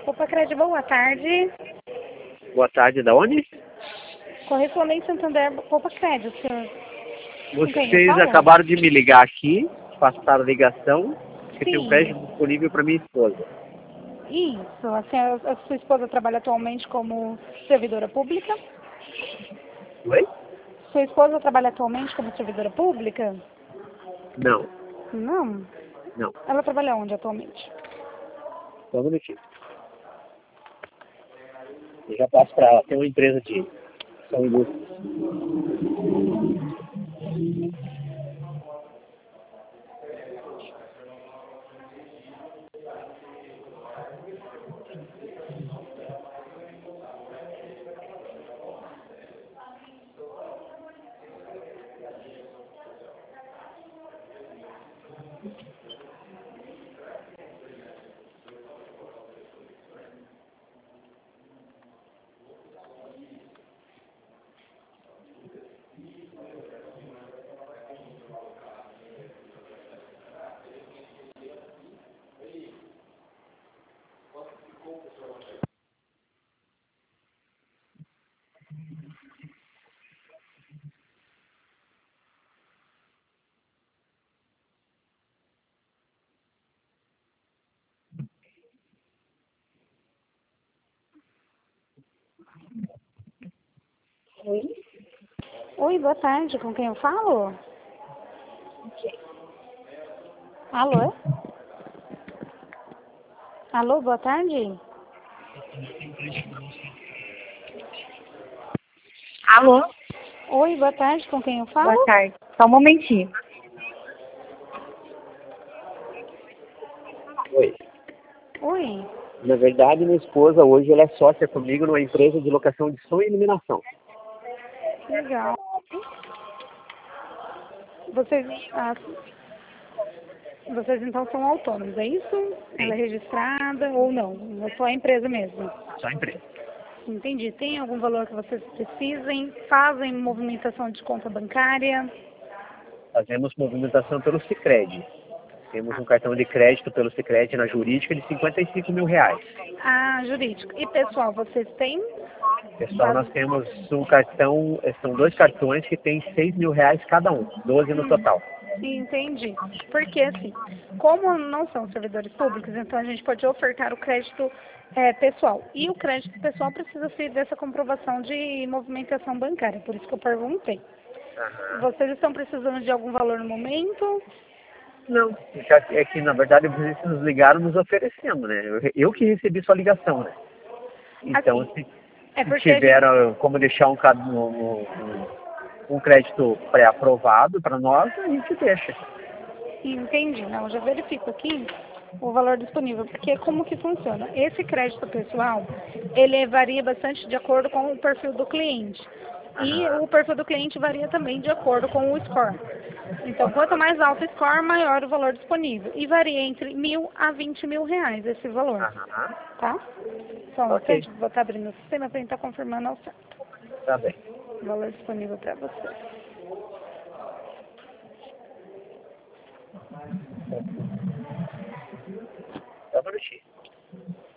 Opa, Crédito, boa tarde. Boa tarde, da onde? Correspondente Santander, Opa, Crédito, senhor. Com quem eu Vocês falo? acabaram de me ligar aqui, passaram a ligação, que tem um Sim, crédito disponível para minha esposa. isso. A sua esposa trabalha atualmente como servidora pública? Oi? Sua esposa trabalha atualmente como servidora pública? Não, Não. não. Ela trabalha onde atualmente? Só um minutinho. Eu já passo para ela. Tem uma empresa de São Augusto. Oi, boa tarde. Com quem eu falo? Alô? Alô, boa tarde. Alô? Oi, boa tarde. Com quem eu falo? Boa tarde. Só um momentinho. Oi. Oi. Na verdade, minha esposa hoje ela é sócia comigo numa empresa de locação de som e iluminação. Legal. Vocês, vocês então são autônomos, é isso? Ela é registrada ou não? É só a empresa mesmo? Só a empresa. Entendi. Tem algum valor que vocês precisem? Fazem movimentação de conta bancária? Fazemos movimentação pelo Sicredi. Temos um cartão de crédito pelo Sicredi na jurídica de R$ 55.000. Ah, jurídico. E pessoal, vocês têm? Pessoal, nós temos um cartão, são dois cartões que tem R$ 6.000 cada um, 12 no total. Entendi. Porque, assim, como não são servidores públicos, então a gente pode ofertar o crédito pessoal. E o crédito pessoal precisa ser dessa comprovação de movimentação bancária, por isso que eu perguntei. Vocês estão precisando de algum valor no momento? Não, é que na verdade vocês nos ligaram nos oferecendo, né? Eu que recebi sua ligação, né? Então, Assim, se porque a gente... tiver como deixar um crédito pré-aprovado para nós, a gente deixa. Entendi. Não, eu já verifico aqui o valor disponível, porque como que funciona? Esse crédito pessoal, ele varia bastante de acordo com o perfil do cliente. E o perfil do cliente varia também de acordo com o score. Então, quanto mais alto o score, maior o valor disponível. E varia entre R$ 1.000 a R$ 20.000 esse valor, Aham. tá? Só um Ok, instante, vou estar abrindo o sistema para estar confirmando ao certo. tá bem. O valor disponível para você. Só um minutinho.